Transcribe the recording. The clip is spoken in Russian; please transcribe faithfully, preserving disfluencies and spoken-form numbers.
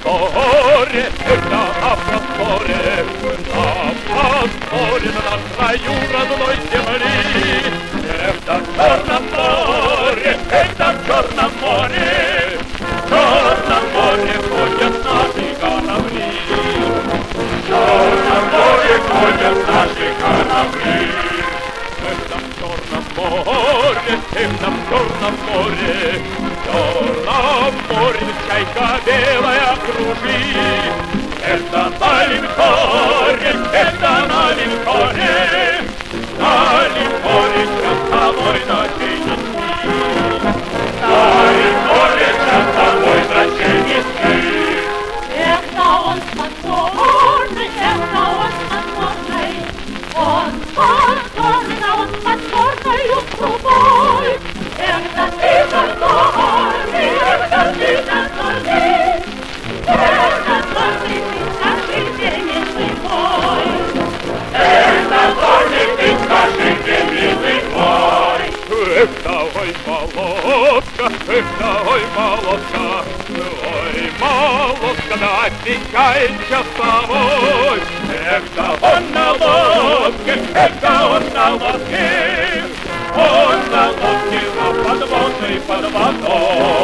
просторе, это на просторе, на просторе, на краю родной земли. Это в Черном море, это в Черном море, в Черном море ходят наши корабли. В Черном море ходят наши корабли. Это в Черном море, это в Черном море, в Черном море чайка белая кружит. Это на линкоре, это на линкоре, на линкоре часовой ночей не спит. На линкоре часовой ночей не спит. Это он способный, это он способный, он способный, да он способный трубой. Это ты дозорный, это ты дозорный, это дозорный, ты скажи, где милый мой. Это дозорный, ты скажи, где милый мой. Это ой, молодка, это ой, молодка, ой, молодка, да отвечает часовой. Это он на лодке, это он на лодке, он на лодке, а под водой, под водой.